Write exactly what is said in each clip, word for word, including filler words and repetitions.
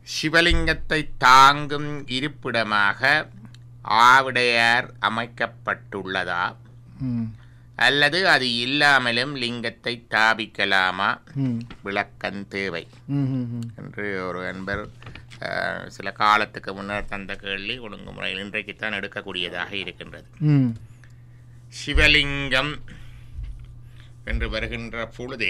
சிவலிங்கத்தை தாங்கும் இருப்பிடமாக ஆவுடையார் அமைக்கப்பட்டுள்ளதா அல்லது அது இல்லாமலும் லிங்கத்தை தாபிக்கலாமா விளக்கம் தேவை என்று ஒரு அன்பர் சில காலத்துக்கு முன்னர் தந்த கேள்வி ஒழுங்குமுறையில் இன்றைக்குத்தான் எடுக்கக்கூடியதாக இருக்கின்றது. சிவலிங்கம் என்று வருகின்ற பொழுதே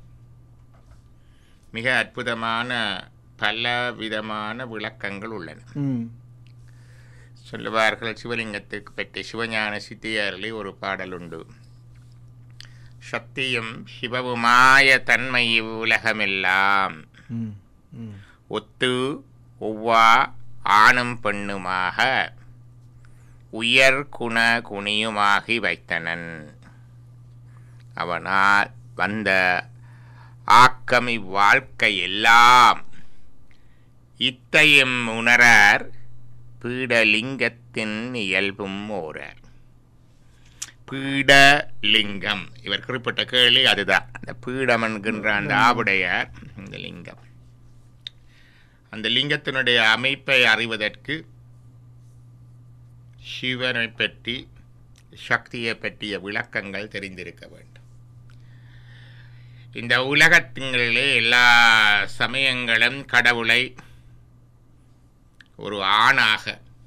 மிக அற்புதமான பல விதமான விளக்கங்கள் உள்ளன. சொல்லுவார்கள் சிவலிங்கத்துக்கு பற்றி சிவஞான சித்தியாரிலே ஒரு பாடல் உண்டு. சக்தியும் சிவவுமாய தன்மை உலகமெல்லாம் ஒத்து ஒவ்வா ஆணும் பெண்ணுமாக உயர் குண குணியுமாகி வைத்தனன் அவனால் வந்த ஆக்கமி வாழ்க்கை எல்லாம் இத்தையும் உணரார் பீடலிங்கத்தின் இயல்பும் ஓரார். பீடலிங்கம் இவர் குறிப்பிட்ட கேள்வி அதுதான். அந்த பீடம் என்கின்ற அந்த ஆவுடையார் இந்த லிங்கம், அந்த லிங்கத்தினுடைய அமைப்பை அறிவதற்கு சிவனை பற்றி சக்தியை பற்றிய விளக்கங்கள் தெரிந்திருக்க வேண்டும். இந்த உலகத்திலே எல்லா சமயங்களும் கடவுளை ஒரு ஆணாக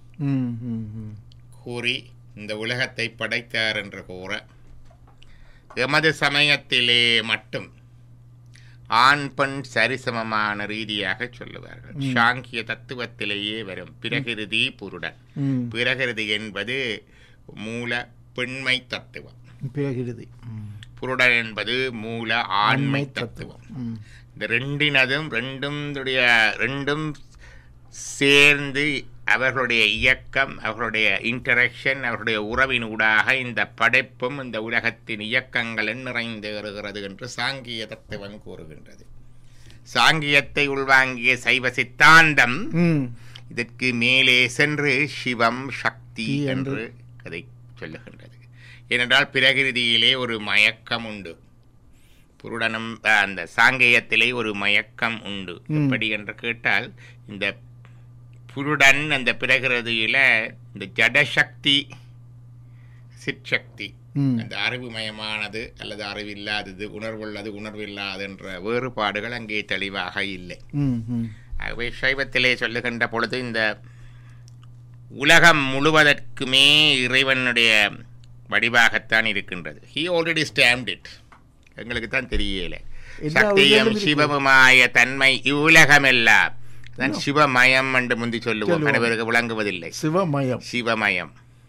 கூறி இந்த உலகத்தை படைத்தார் என்று கூற, எமது சமயத்திலே மட்டும் ஆண் பெண் சரிசமமான ரீதியாக சொல்லுவார்கள். சாங்கிய தத்துவத்திலேயே வரும் பிரகிருதி புருடன். பிரகிருதி என்பது மூல பெண்மை தத்துவம், பிரகிருதி புருடன் என்பது மூல ஆண்மை தத்துவம். இந்த ரெண்டினதும் ரெண்டும் ரெண்டும் சேர்ந்து அவர்களுடைய இயக்கம், அவர்களுடைய இன்டராக்ஷன், அவர்களுடைய உறவினூடாக இந்த படைப்பும் இந்த உலகத்தின் இயக்கங்களும் நிறைந்தேறுகிறது என்று சாங்கிய தத்துவம் கூறுகின்றது. சாங்கியத்தை உள்வாங்கிய சைவ சித்தாந்தம் இதற்கு மேலே சென்று சிவம் சக்தி என்று கதை சொல்லுகின்றது. ஏனென்றால் பிரகிருதியிலே ஒரு மயக்கம் உண்டு, புருடனும் அந்த சாங்கியத்திலே ஒரு மயக்கம் உண்டு. எப்படி என்று கேட்டால், இந்த புருடன் அந்த பிரகிருதியில இந்த ஜடசக்தி சிற்சக்தி, அந்த அறிவுமயமானது அல்லது அறிவில்லாதது, உணர்வுள்ளது உணர்வில்லாது என்ற வேறுபாடுகள் அங்கே தெளிவாக இல்லை. ஆகவே சைவத்திலே சொல்லுகின்ற பொழுது இந்த உலகம் முழுவதற்குமே இறைவனுடைய வடிவாகத்தான் இருக்கின்றது. He already stamped it. எங்களுக்கு தான் தெரியல. சக்தியும் சிவமுமாய தன்மை இவ்வுலகமெல்லாம் தான் சிவமயம் என்று முந்தி சொல்லுவோம், அனைவருக்கு விளங்குவதில்லை. சிவமயம் சிவமயம்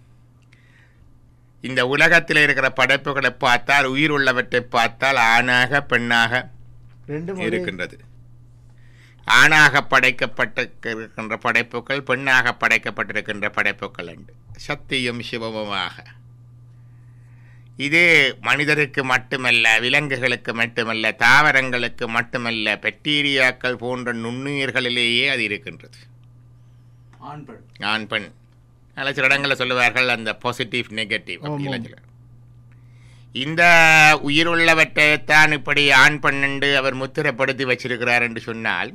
இந்த உலகத்தில் இருக்கிற படைப்புகளை பார்த்தால், உயிர் உள்ளவற்றை பார்த்தால் ஆணாக பெண்ணாக இருக்கின்றது. ஆணாக படைக்கப்பட்டிருக்கின்ற படைப்புகள், பெண்ணாக படைக்கப்பட்டிருக்கின்ற படைப்புகள் உண்டு. சக்தியும் சிவமுமாக. இது மனிதருக்கு மட்டுமல்ல, விலங்குகளுக்கு மட்டுமல்ல, தாவரங்களுக்கு மட்டுமல்ல, பாக்டீரியாக்கள் போன்ற நுண்ணுயிர்களிலேயே அது இருக்கின்றது. ஆண் பெண் நல்ல சில இடங்களில் சொல்லுவார்கள் அந்த பாசிட்டிவ் நெகட்டிவ் அப்படிலாம். இந்த உயிருள்ளவற்றைத்தான் இப்படி ஆண் பெண்ணென்று அவர் முத்திரப்படுத்தி வச்சிருக்கிறார் என்று சொன்னால்,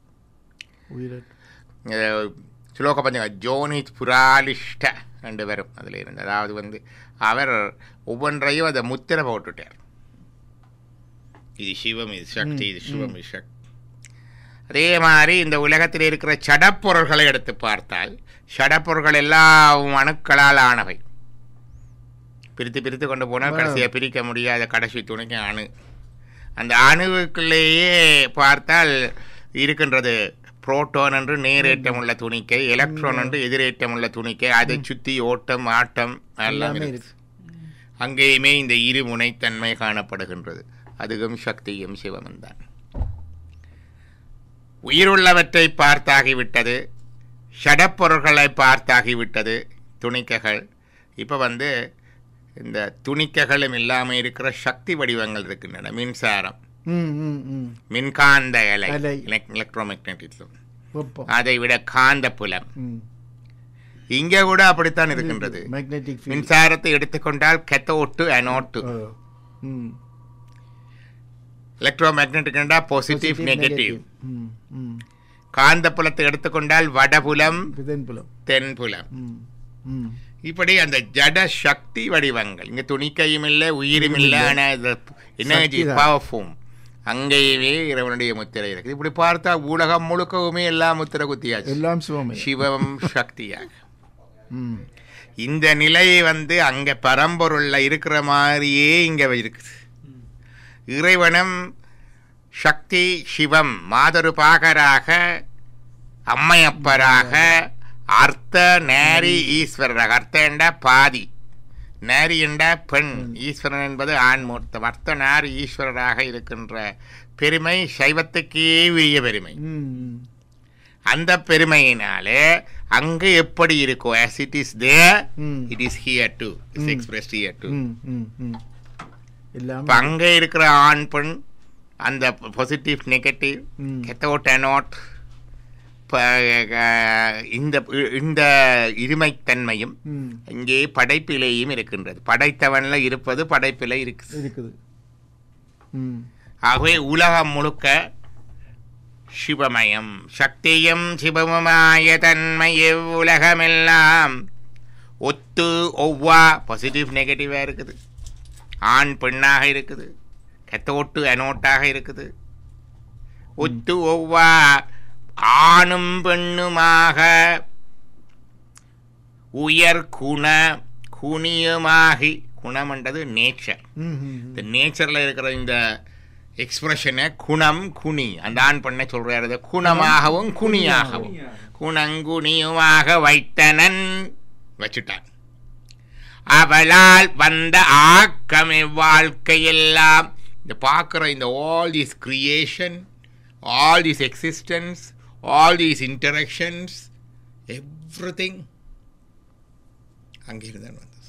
சுலோக பஞ்சங்க ஜோனி புராலிஷ்ட என்று வரும் அதில் இருந்து. அதாவது வந்து அவர் ஒவ்வொன்றையும் அதை முத்திரை போட்டுட்டார். இது சிவம், இது சக்தி, இது சிவம், இது சக்தி. அதே மாதிரி இந்த உலகத்தில் இருக்கிற சடப்பொருள்களை எடுத்து பார்த்தால், சடப்பொருள்கள் எல்லாம் அணுக்களால் ஆனவை. பிரித்து பிரித்து கொண்டு போனால் கடைசியாக பிரிக்க முடியாத கடைசி துணைக்கு அணு. அந்த அணுவுக்குள்ளேயே பார்த்தால் இருக்கின்றது புரோட்டான் என்று நேரேற்றம் உள்ள துணிக்கை, எலக்ட்ரான் என்று எதிரேற்றம் உள்ள துணிக்கை, அதை சுற்றி ஓட்டம் ஆட்டம் எல்லாம் இருக்கு. அங்கேயுமே இந்த இருமுனைத்தன்மை காணப்படுகின்றது. அதுவும் சக்தியும் சிவமும் தான். உயிருள்ளவற்றை பார்த்தாகிவிட்டது, ஷடப்பொருள்களை பார்த்தாகிவிட்டது துணிக்கைகள். இப்போ வந்து இந்த துணிக்கைகளும் இல்லாமல் இருக்கிற சக்தி வடிவங்கள் இருக்கின்றன. மின்சாரம், மின்காந்த அலை, எலக்ட்ரோமேக்னட்டிசம், அதை விட காந்த புலம், இங்கே கூட அப்படித்தான் இருக்கின்றது. மின்சாரத்தை எடுத்துக்கொண்டால் cathode anode, electromagnetic positive negative. காந்தப்புலத்தை எடுத்துக்கொண்டால் வடபுலம், தென்புலம், தென்புலம். ம், ம். இப்படி அந்த ஜட சக்தி வடிவங்கள் இங்க துணிக்கையும் இல்லை, உயிரும் இல்லை, ஆனால் எனர்ஜி பவர்ஃபும் அங்கேயுமே இறைவனுடைய முத்திரை இருக்குது. இப்படி பார்த்தா உலகம் முழுக்கவுமே எல்லாம் முத்திரை குத்தியாச்சு, எல்லாம் சிவம் சிவம் சக்தியாக. ம். இந்த நிலை வந்து அங்க பரம்பொருள்ல இருக்கிற மாதிரியே இங்க இருக்குது. இறைவனும் சக்தி சிவம் மாதொரு பாகராக, அம்மையப்பராக, அர்த்த நேரி ஈஸ்வரராக. அர்த்தண்டா பாதி, நேரி என்றா பெண், ஈஸ்வரன் என்பது ஆண்மூர்த்தம். அர்த்த நேரி ஈஸ்வரராக இருக்கின்ற பெருமை சைவத்துக்கே உரிய பெருமை. அந்த பெருமையினாலே அங்கு எப்படி இருக்கோ, as it is there, it is here too, it's expressed here too. இப்ப அங்கே இருக்கிற ஆண் பெண், அந்த பாசிட்டிவ் நெகட்டிவ், கெத்தோட் அனோட், இந்த இந்த இருமைத்தன்மையும் இங்கே படைப்பிலேயும் இருக்கின்றது. படைத்தவன்ல இருப்பது படைப்பிலே இருக்குது. ஆகவே உலகம் முழுக்க சிவமயம், சக்தியும் சிவமுமாய தன்மை உலகமெல்லாம் ஒத்து ஒவ்வா பாசிட்டிவ் நெகட்டிவா இருக்குது, ஆண் பெண்ணாக இருக்குது, கத்தோட்டு அனோட்டாக இருக்குது, ஒத்து ஒவ்வா ஆணும் பெண்ணுமாக உயர் குண குணியுமாகி. குணம் என்றது நேச்சர். இந்த நேச்சர்ல இருக்கிற இந்த எக்ஸ்பிரஷனை குணம் குனி, அந்த ஆண் பண்ண சொல்றாரு, குணமாகவும் குனியாகவும் குணங்குனியுமாக வைத்தனன் வச்சுட்டான். அவளால் வந்த ஆக்கமே வாழ்க்கையெல்லாம். இந்த பார்க்குற இந்த all this creation, all this existence, all these interactions, everything அங்கிருந்தான் வந்தது.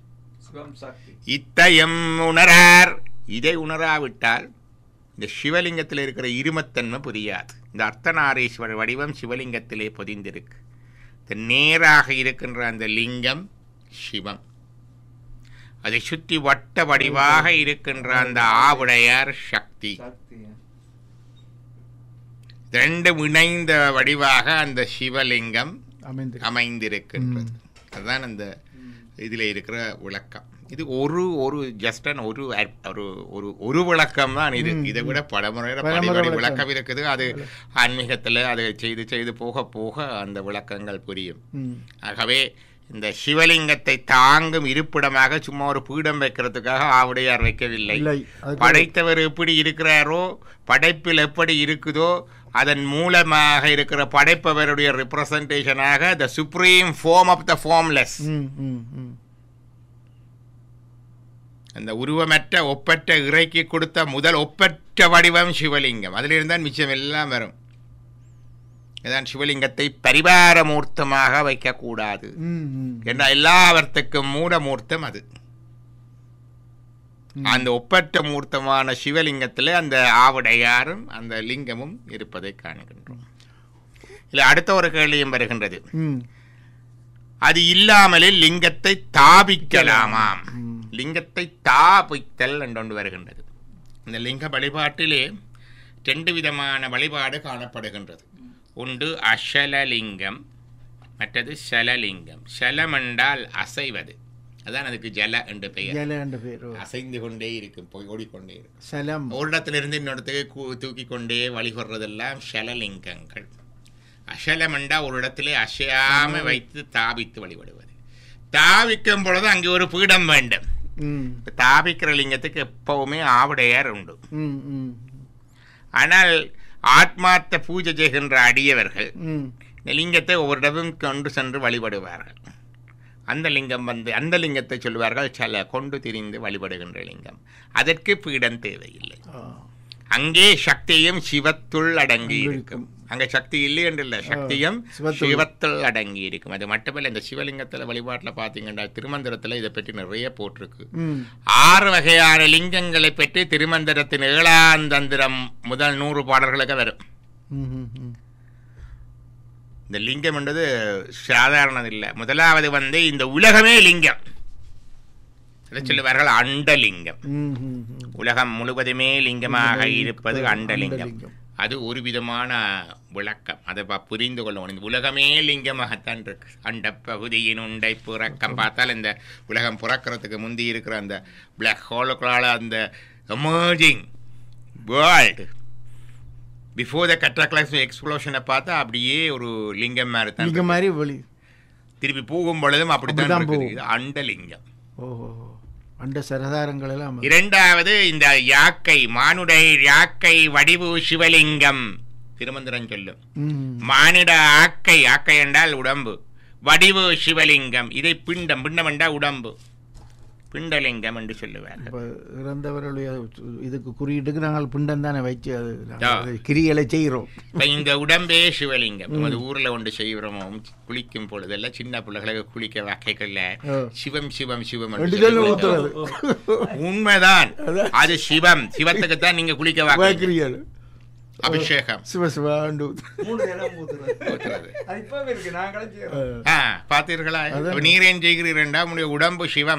இத்தயம் உணரார். இதை உணராவிட்டால் இந்த சிவலிங்கத்தில் இருக்கிற இருமத்தன்மை புரியாது. இந்த அர்த்தநாரீஸ்வர வடிவம் சிவலிங்கத்திலே பொதிந்திருக்கு. இந்த நேராக இருக்கின்ற அந்த லிங்கம் சிவம், அதை சுற்றி வட்ட வடிவாக இருக்கின்ற அந்த ஆவுடையார் சக்தி. ரெண்டும் இணைந்த வடிவாக அந்த சிவலிங்கம் அமைந்திருக்கின்றது. அதுதான் அந்த இதில் இருக்கிற விளக்கம். இது ஒரு ஒரு ஜஸ்டன் ஒரு ஒரு ஒரு விளக்கம் தான் இது. இதை விட பலமுறை பலமுறை விளக்கம் இருக்குது. அது ஆன்மீகத்தில் அதை செய்து செய்து போக போக அந்த விளக்கங்கள் புரியும். ஆகவே இந்த சிவலிங்கத்தை தாங்கும் இருப்பிடமாக சும்மா ஒரு பீடம் வைக்கிறதுக்காக ஆவுடையார் வைக்கவில்லை. படைத்தவர் எப்படி இருக்கிறாரோ, படைப்பில் எப்படி இருக்குதோ, அதன் மூலமாக இருக்கிற படைப்பவருடைய ரெப்ரசன்டேஷனாக the supreme form of the formless, அந்த உருவமற்ற ஒப்பற்ற இறைக்கு கொடுத்த முதல் ஒப்பற்ற வடிவம் சிவலிங்கம். அதிலிருந்தான் மிச்சம் எல்லாம் வரும். இதான் சிவலிங்கத்தை பரிவாரமூர்த்தமாக வைக்கக்கூடாது என்ற எல்லாவற்றுக்கும் மூடமூர்த்தம் அது. அந்த ஒப்பற்ற மூர்த்தமான சிவலிங்கத்தில் அந்த ஆவுடையாரும் அந்த லிங்கமும் இருப்பதை காணுகின்றோம். இல்லை, அடுத்த ஒரு கேள்வியும் வருகின்றது. அது இல்லாமலே லிங்கத்தை தாபிக்கலாமாம். லிங்கத்தை தாபித்தல் என்று வருகின்றது. இந்த லிங்க வழிபாட்டிலே ரெண்டு விதமான வழிபாடு காணப்படுகின்றது. ஒன்று அசலலிங்கம், மற்றது சலலிங்கம். சலம் என்றால் அசைவது, அதான் அதுக்கு ஜல என்று பெயர். அசைந்து கொண்டே இருக்கும், போய் ஓடிக்கொண்டே இருக்கும். ஒரு இடத்திலிருந்து இன்னொருத்துக்கு தூக்கி கொண்டே வழிபடுறதெல்லாம் சலலிங்கங்கள். அசலம் என்றால் ஒரு இடத்திலே அசையாம வைத்து தாபித்து வழிபடுவது. தாவிக்கும் பொழுது அங்கே ஒரு பீடம் வேண்டும். தாபிக்கிற லிங்கத்துக்கு எப்பவுமே ஆவுடையார் உண்டு. ஆனால் ஆத்மார்த்த பூஜை செய்கின்ற அடியவர்கள் இந்த லிங்கத்தை ஒவ்வொருடமும் கொண்டு சென்று வழிபடுவார்கள். அந்த லிங்கம் வந்து அந்த லிங்கத்தை சொல்வார்கள் சில கொண்டு திரிந்து வழிபடுகின்ற லிங்கம். அதற்கு பீடம் தேவையில்லை. அங்கே சக்தியும் சிவத்துள் அடங்கி இருக்கும். அங்க சக்தி இல்லை என்று இல்லை, சக்தியும் சிவத்துள் அடங்கி இருக்கும். அது மட்டுமல்ல, இந்த சிவலிங்கத்துல வழிபாட்டுல பாத்தீங்கன்னா திருமந்திரத்துல இதை பற்றி நிறைய போட்டிருக்கு. ஆறு வகையான லிங்கங்களை பற்றி திருமந்திரத்தின் ஏழாம் தந்திரம் முதல் நூறு பாடல்களுக்கு வரும். இந்த லிங்கம் என்றது சாதாரணது இல்லை. முதலாவது வந்து இந்த உலகமே லிங்கம். சொல்லுவார்கள் அண்டலிங்கம். உலகம் முழுவதுமே லிங்கமாக இருப்பது அண்டலிங்கம். அது ஒரு விதமான விளக்கம். அதை புரிந்து கொள்ளணும். இந்த உலகமே லிங்கமாகத்தான் இருக்கு. அண்ட பகுதியின் உண்டை புறக்கம் பார்த்தால் இந்த உலகம் புறக்கிறதுக்கு முந்தி இருக்கிற அந்த பிளாக் ஹோலுக்களால் அந்த எமர்ஜிங் வேர்ல்டு பிஃபோர் த கட்ராக்லாக்ஸ் எக்ஸ்ப்ளோஷனை பார்த்தா அப்படியே ஒரு லிங்கம் மாதிரி தான் லிங்கம் மாதிரி வெளி திருப்பி போகும் பொழுதும் அப்படித்தான் இருக்குது. அண்டலிங்கம். ஓஹோ, அண்ட சரதாரங்கள் எல்லாம். இரண்டாவது இந்த யாக்கை மானுடை யாக்கை வடிவு சிவலிங்கம் திருமந்திரம் சொல்லும். மானிட ஆக்கை ஆக்கை என்றால் உடம்பு, வடிவு சிவலிங்கம். இதை பிண்டம் பிண்டம் என்றால் உடம்பு, பிண்டலிங்கம் என்று சொல்லுவார். இறந்தவர்களுடைய இதுக்கு குறியீட்டுக்கு நாங்கள் பிண்டம் தானே வச்சு அது கிரிகளை செய்கிறோம். இந்த உடம்பே சிவலிங்கம். அது ஊர்ல ஒன்று செய்கிறோமோ, குளிக்கும் பொழுதெல்லாம் சின்ன பிள்ளைகளுக்கு குளிக்க வகைகள்ல சிவம் சிவம் சிவம் உண்மைதான். அது சிவம், சிவத்துக்கு தான் நீங்க குளிக்க வைக்கிறீர்கள். அபிஷேகம் பார்த்தீர்களா? நீரேன் செய்கிறீர்களா? உங்களுடைய உடம்பு சிவம்,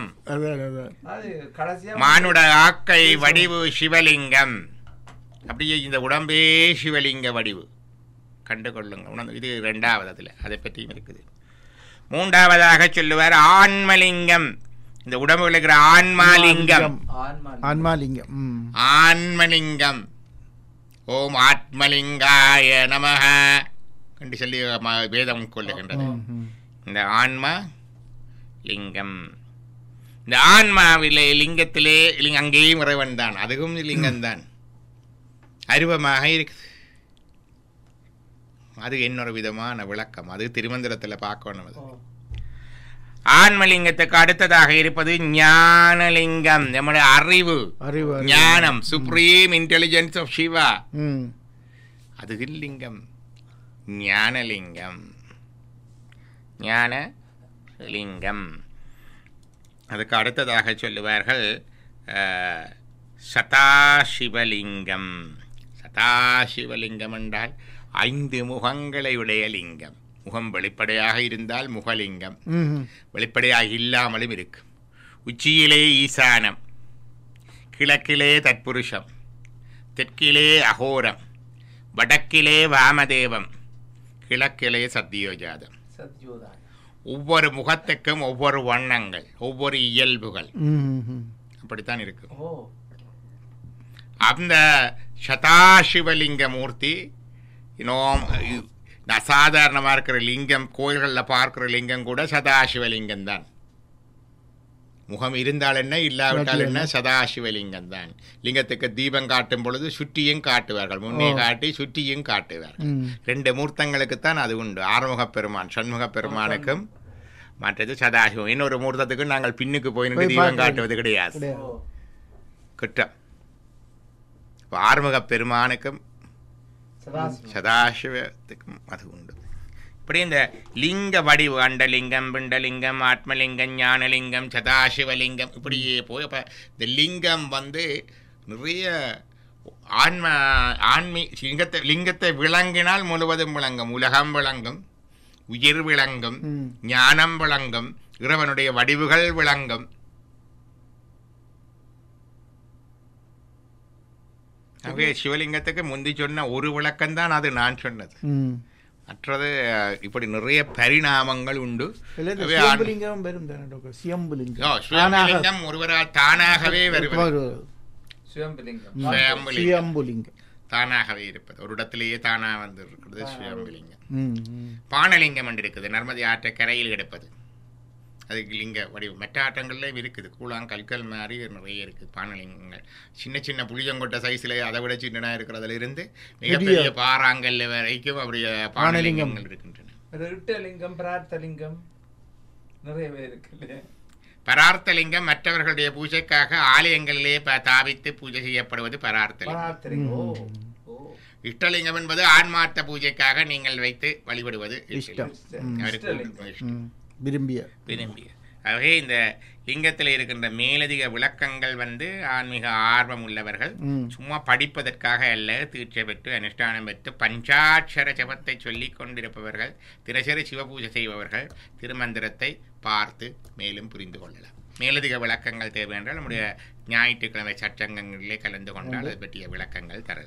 மானுட ஆக்கை வடிவு சிவலிங்கம். அப்படியே இந்த உடம்பே சிவலிங்க வடிவு கண்டு கொள்ளுங்க. இது இரண்டாவது. அதுல அதை பற்றியும் இருக்குது. மூன்றாவதாக சொல்லுவார் ஆன்மலிங்கம். இந்த உடம்புல இருக்கிற ஆன்மாலிங்கம். ஆன்மாலிங்கம் ஆன்மலிங்கம். ஓம் ஆத்மலிங்காய நமஹ என்று சொல்லி வேதம் கொள்ளுகின்றது. இந்த ஆன்மா லிங்கம். இந்த ஆன்மாவிலே லிங்கத்திலே அங்கேயும் இறைவன் தான், அதுவும் லிங்கம் தான், அருவமாக இருக்குது. அது இன்னொரு விதமான விளக்கம். அது திருமந்திரத்தில் பார்க்கணும். அது ஆன்மலிங்கத்துக்கு அடுத்ததாக இருப்பது ஞானலிங்கம். நம்முடைய அறிவு, ஞானம், சுப்ரீம் இன்டெலிஜென்ஸ் ஆஃப் சிவா. அது லிங்கம், ஞானலிங்கம். ஞானலிங்கம். அதுக்கு அடுத்ததாக சொல்லுவார்கள் சதாசிவலிங்கம். சதாசிவலிங்கம் என்றால் ஐந்து முகங்களை உடைய லிங்கம். முகம் வெளிப்படையாக இருந்தால் முகலிங்கம், வெளிப்படையாக இல்லாமலும் இருக்கு. உச்சியிலே ஈசானம், கிழக்கிலே தற்புருஷம், தெற்கிலே அகோரம், வடக்கிலே வாமதேவம், கிழக்கிலே சத்தியோஜாதம். ஒவ்வொரு முகத்துக்கும் ஒவ்வொரு வண்ணங்கள், ஒவ்வொரு இயல்புகள், அப்படித்தான் இருக்கு. அந்த சதாசிவலிங்க மூர்த்தி இன்னும் அசாதாரணமாக இருக்கிற லிங்கம். கோயில்களில் பார்க்கிற லிங்கம் கூட சதாசிவலிங்கம் தான். முகம் இருந்தால் என்ன, இல்லாவிட்டால் என்ன, சதாசிவலிங்கம் தான். லிங்கத்துக்கு தீபம் காட்டும் பொழுது சுற்றியும் காட்டுவார்கள், முன்னே காட்டி சுற்றியும் காட்டுவார்கள். ரெண்டு மூர்த்தங்களுக்குத்தான் அது உண்டு. ஆறுமுக பெருமான், சண்முக பெருமானுக்கும் மற்றது சதாசிவம். இன்னொரு மூர்த்தத்துக்கு நாங்கள் பின்னுக்கு போய் நின்று தீபம் காட்டுவது கிடையாது, குற்றம். இப்போ ஆறுமுக பெருமானுக்கும் சதாசிவத்துக்கும் அது உண்டு. இப்படி இந்த லிங்க வடிவு அண்டலிங்கம், பிண்டலிங்கம், ஆத்மலிங்கம், ஞானலிங்கம், சதாசிவலிங்கம் இப்படியே போய் அப்போ இந்த லிங்கம் வந்து நிறைய ஆன்ம ஆன்மீ லிங்கத்தை லிங்கத்தை விளங்கினால் முழுவதும் விளங்கும். உலகம் விளங்கும், உயிர் விளங்கும், ஞானம் விளங்கும், இறைவனுடைய வடிவுகள் விளங்கும். ஆகவே சிவலிங்கத்துக்கு முந்தி சொன்ன ஒரு விளக்கம்தான் அது நான் சொன்னது. மற்றது இப்படி நிறைய பரிணாமங்கள் உண்டு. சிவலிங்கம் ஒருவரால் தானாகவே வருவது, தானாகவே இருப்பது, ஒரு இடத்திலேயே தானா வந்து இருக்கிறது சுயம்புலிங்கம். பானலிங்கம் என்று இருக்குது, நர்மதி ஆற்ற கரையில் கிடப்பது. அதுக்கு லிங்க வடிவம் மற்ற ஆட்டங்கள்லேயும் இருக்குது. கூழாங் கல்கல் மாதிரி நிறைய இருக்குது பானலிங்கங்கள். சின்ன சின்ன புளியங்கொட்டை சைஸில் அதை விட சின்னதாக இருக்கிறதுல இருந்து மிகப்பெரிய பாறாங்கல் வரைக்கும் அப்படியே பானலிங்கங்கள் இருக்கின்றன. லிங்கம், பிரார்த்தலிங்கம் நிறையவே இருக்கு. பரார்த்தலிங்கம் மற்றவர்களுடைய பூஜைக்காக ஆலயங்களிலே தாவித்து பூஜை செய்யப்படுவது பரார்த்தலிங்கம். இஷ்டலிங்கம் என்பது ஆன்மார்த்த பூஜைக்காக நீங்கள் வைத்து வழிபடுவது விரும்பிய விரும்பிய. ஆகவே இந்த லிங்கத்தில் இருக்கின்ற மேலதிக விளக்கங்கள் வந்து ஆன்மீக ஆர்வம் உள்ளவர்கள் சும்மா படிப்பதற்காக அல்ல, தீட்சை பெற்று அனுஷ்டானம் பெற்று பஞ்சாட்சர ஜபத்தை சொல்லி கொண்டிருப்பவர்கள், தினசரி சிவபூஜை செய்பவர்கள் திருமந்திரத்தை பார்த்து மேலும் புரிந்து கொள்ளலாம். மேலதிக விளக்கங்கள் தேவை என்றால் நம்முடைய ஞாயிற்றுக்கிழமை சச்சங்கங்களிலே கலந்து கொண்டால் அது பற்றிய விளக்கங்கள் தர